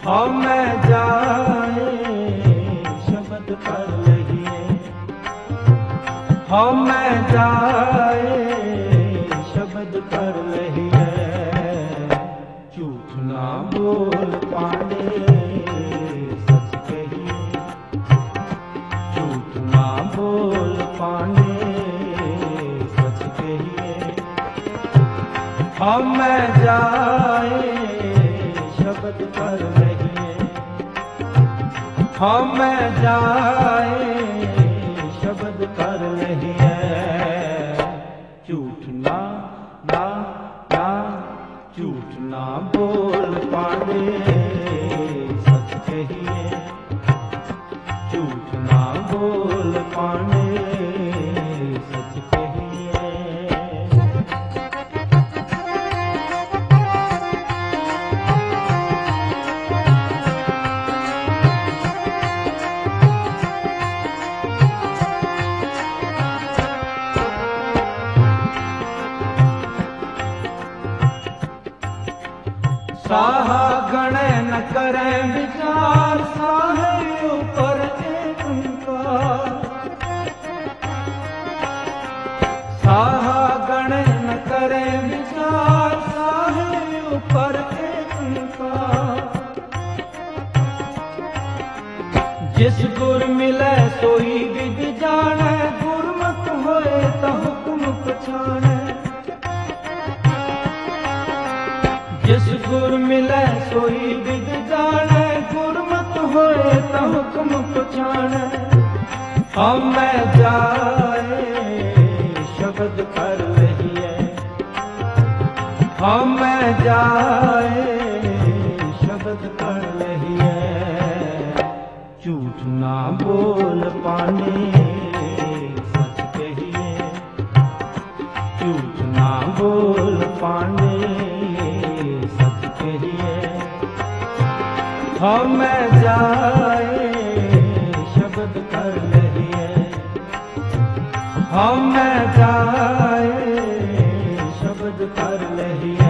हम जाए शब्द कर लहिए, हम जाए शब्द कर लहिए, झूठ ना बोल पांडे सच कहिए, झूठ ना बोल पांडे सच कहिए, हम जाए शब्द कर लहिए, हम जाए शब्द कर लहिए, झूठ ना ना ना झूठ ना बोल पांडे सच कहिए, झूठ ना बोल पांडे सच कहिए। साहा गणे न करें विचार, साहे ऊपर एक ओंकार, साहा गणे न करें विचार, साहे ऊपर एक ओंकार, जिस गुर मिले सोई विद जाने, गुरमत होए तो हुक्म पछाने, जिस गुर मिले सोई विद जाने, गुरमत होए तो हुक्म पछाने, हम जाए शब्द कर लहिए, हम जाए शब्द कर लहिए, झूठ ना बोल पांडे सच कहिए, झूठ ना बोल पांडे सच कहिए, हम जाए शब्द कर लहिए, हम जाए शब्द कर लहिए,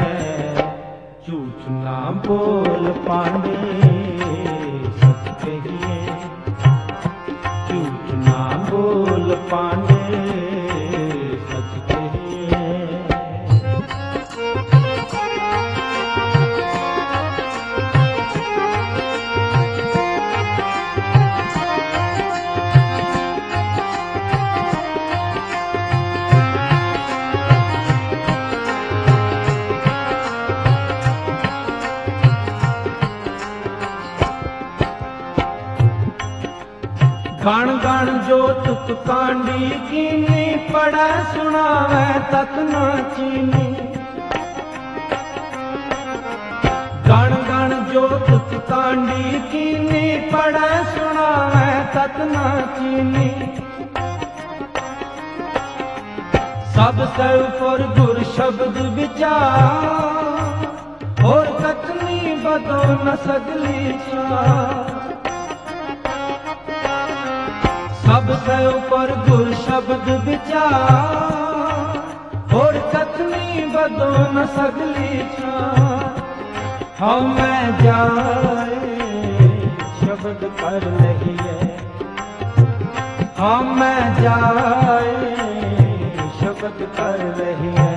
झूठ ना बोल पांडे सच कहिए, झूठ ना बोल पांडे सच कहिए। गण गण जो तुक कांडी कीनी, पढ़े सुनावे तक न चीनी, गण गण जो तुक कांडी कीनी, पढ़े सुनावे तक न चीनी, सब से ऊपर गुर शब्द विचार, और कतनी बदो न सगली चार, सबसे ऊपर गुर शब्द विचार, और कतनी बदो न सगली चार, हम जाए शब्द कर लहिए, हम जाए शब्द कर लहिए,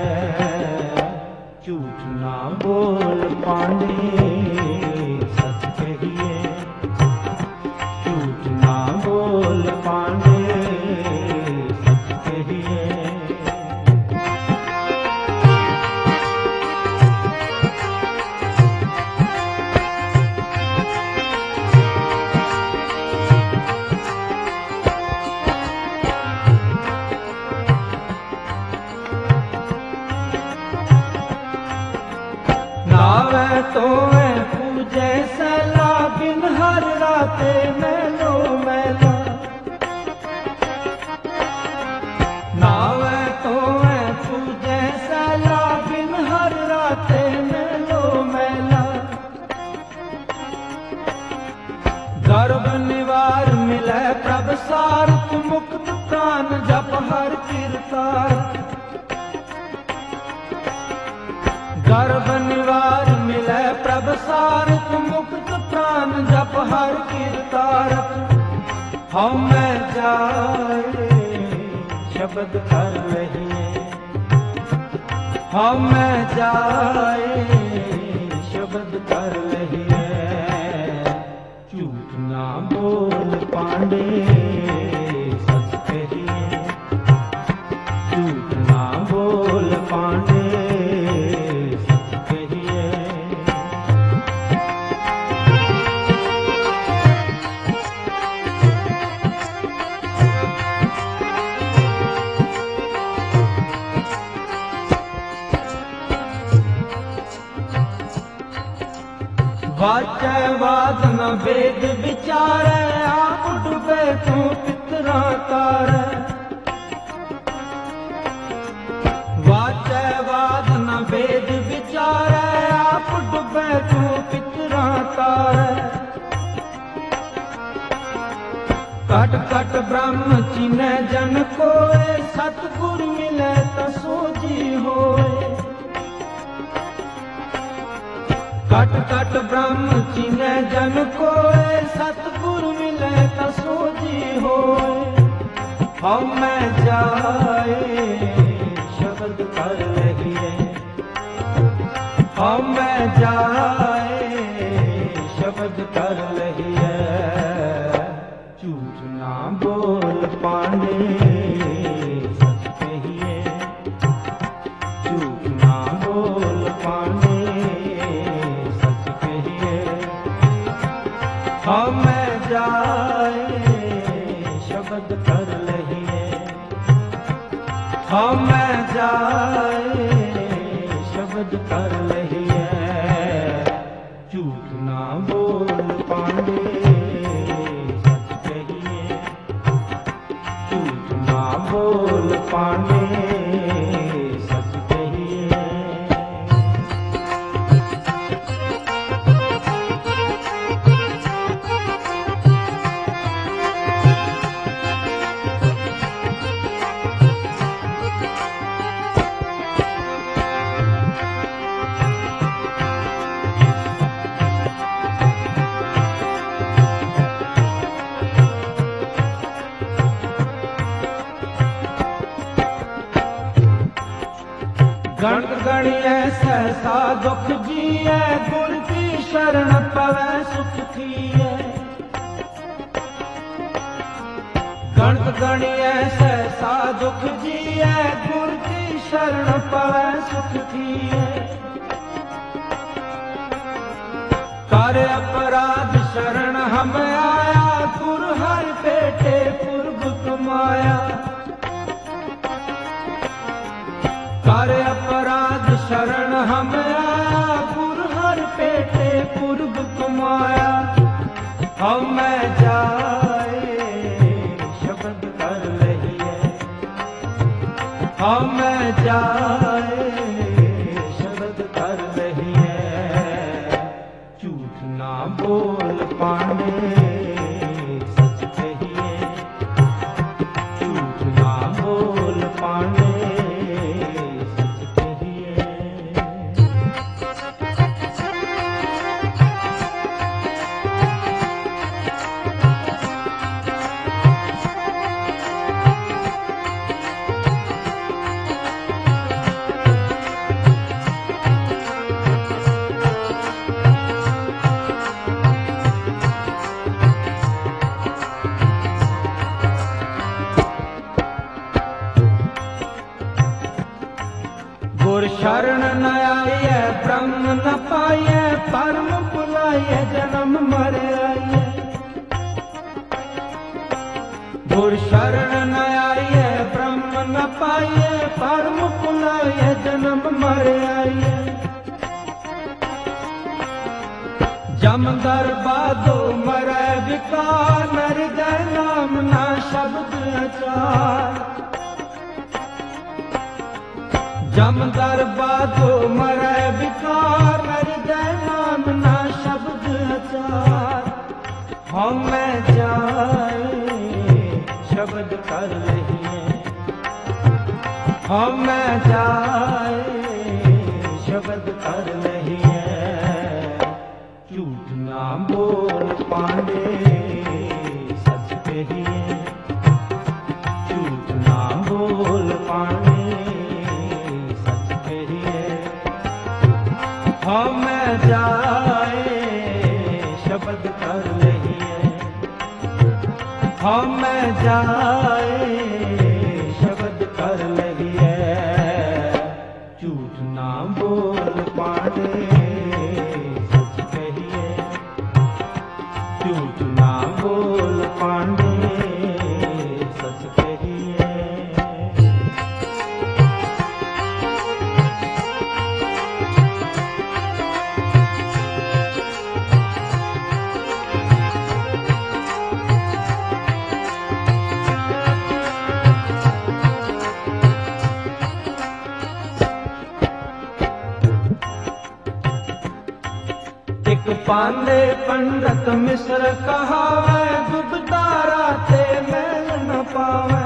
झूठ ना बोल पांडे सच कहिए, झूठ ना बोल पांडे सच कहिए। नावे तो मैं पूजे सैला, बिन हर राते मैलो मैला, नावे तो मैं पूजे सैला, बिन हर राते मैलो मैला, गर्भ निवार मिले प्रभ सारथ, मुक्त प्राण जप हर कीर्तार, गर्भ निवार मिले प्रभ सारथ, मुक्त हर कीरतारत हम मैं जाए शब्द कर रही हम मैं जाए शब्द कर रही झूठ ना बोल पांडे सच कहिए झूठ ना बोल पांडे सच कहिए वाचै वाद न वेद विचारै आप डूबे तू पितरा तारै वाचै वाद न वेद विचारै आप डूबे तू पितरा तारै कट कट ब्रह्म चिन्ह जन कोय सतगुर मिले त सोजी होए कट कट ब्रह्म चिन्ह जन कोय सतगुर मिले त सोजी होए हम मैं जाए शब्द कर रही हम मैं जाए शब्द कर रही झूठ ना बोल पांडे सच कहिए झूठ ना बोल पांडे हम मैं जाए शब्द कर लहिए हम मैं जाए शब्द कर लहिए झूठ ना बोल पांडे सच कहिए झूठ ना बोल पांडे सच कहिए गणत गणिए सहसा दुख जिए गुर की शरण पवै सुख थिए गणत गणिए सहसा दुख जिए गुर की शरण पवै सुख थिए कर अपराध शरण हम आया गुर हर पेटे पूर्व कमाया कर अपराध शरण हम आया गुर हर पेटे पूर्व कमाया हम मैं जाए शब्द कर लहिए हम मैं जाए शब्द कर लहिए झूठ ना बोल पांडे सच कहिए झूठ ना बोल पांडे गुर शरण न आइए ब्रह्म न पाइए परम बुलाइए जन्म मर आइए गुर शरण न आइए ब्रह्म न पाइए परम बुलाइए जन्म मर आइए जम दरबादो मरै विकार हृदय नाम ना शब्द अचार जम दरबादो मरै विकार हृदय नाम ना शब्द अचार हम मैं जाए शब्द कर रही हम मैं जाए शब्द कर रही झूठ ना बोल पाए हम जाए शब्द कर लगिए, झूठ ना बोल पांडे सच कहिए, झूठ ना बोल पांडे सच कहिए। एक पांडे पंडित मिश्र कहावे, दुबतारा ते मैल न पावे।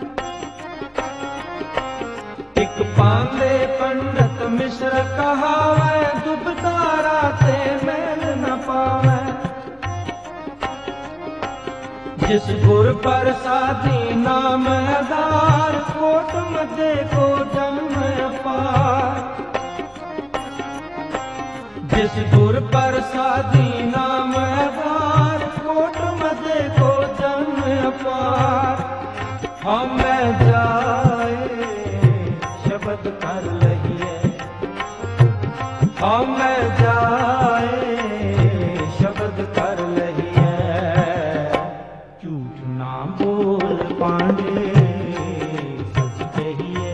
एक पांडे पंडित मिश्र कहावे, दुबतारा ते मैल न पावे। जिस गुर प्रसादी नाम आधार, कोट मध्य को जन्म अपार। जिस गुर प्रसादी नाम आधार, कोट मध्य को जन्म अपार। हम जाए शब्द कर लगिए, हम जाए शब्द कर लगिए, झूठ ना बोल पांडे सच कहिए,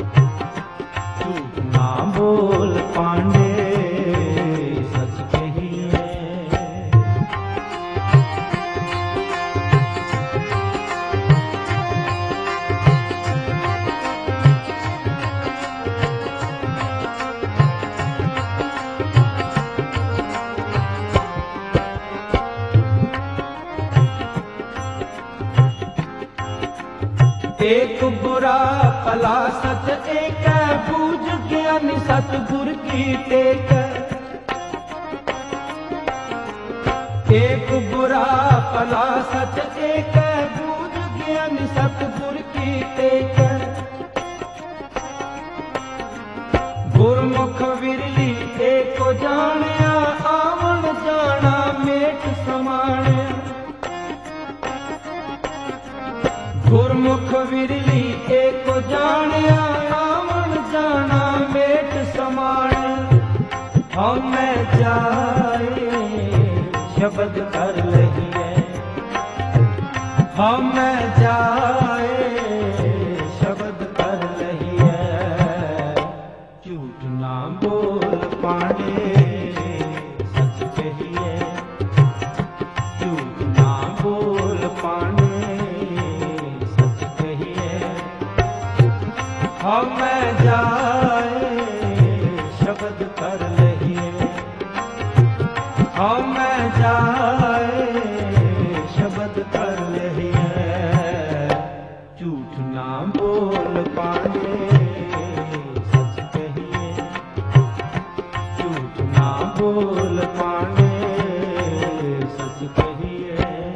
झूठ ना बोल पांडे सच कहिए। एक बुरा भला सच एक, बूझ ज्ञानी सतगुर की टेक। एक बुरा भला सच एक, बूझ ज्ञानी सतगुर की टेक। गुरमुख विरली एक जानिया, आवन जाना मेट समाने। गुरमुख विरली एक जानिया, आवन जाना मेट समाने। हम जाए शब्द कर लगिए, हम जाए शब्द कर लगिए, झूठ ना बोल पांडे सच कहिए, झूठ ना बोल पांडे सच कहिए। हम जाए शब्द कर लगिए, हम जाए शब्द कर लगिए, झूठ ना बोल पांडे सच कहिए, झूठ ना बोल पांडे सच कहिए।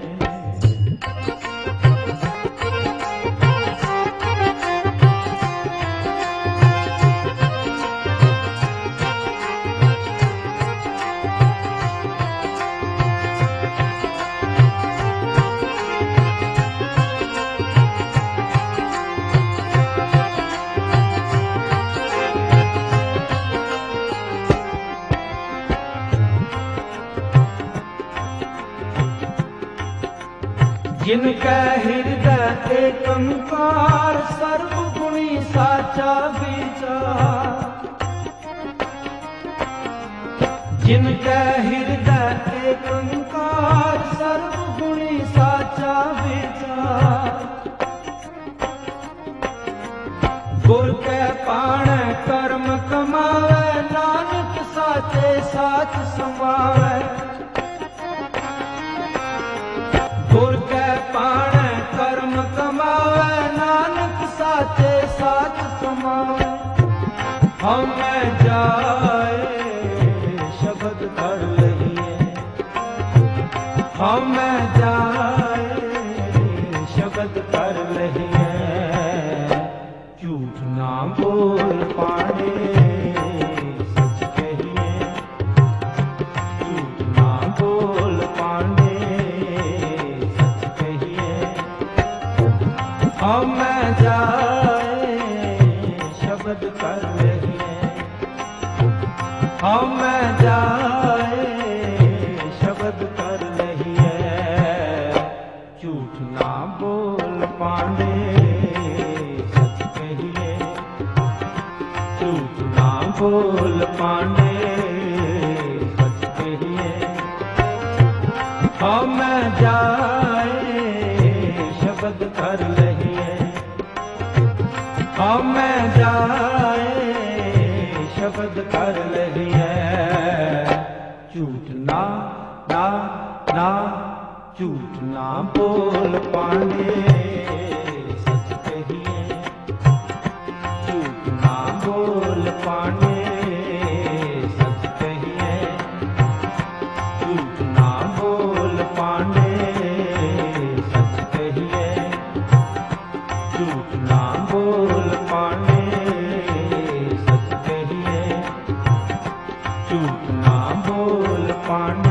जिनका हृदय एकंकार, सर्वगुणी साचा विचार। जिनका हृदय एकंकार, सर्वगुणी साचा विचार। गुर के पाण कर्म कमावे, नानक साचे साच समावे। गुर के पाण कर्म कमावे, नानक साचे साच समावे। हम जाए शब्द कर लगिए, हम जाए शब्द कर लगिए, झूठ ना बोल पांडे सच कहिए, झूठ ना बोल पांडे सच कहिए। हाँ मैं जाए शब्द कर लहिए, हाँ मैं जाए शब्द कर लहिए। झूठ ना ना ना झूठ ना बोल पांडे सच कहिए, झूठ ना बोल पांडे सच कहिए, झूठ ना बोल पांडे सच कहिए, झूठ ना बोल पांडे सच कहिए, झूठ ना बोल पांडे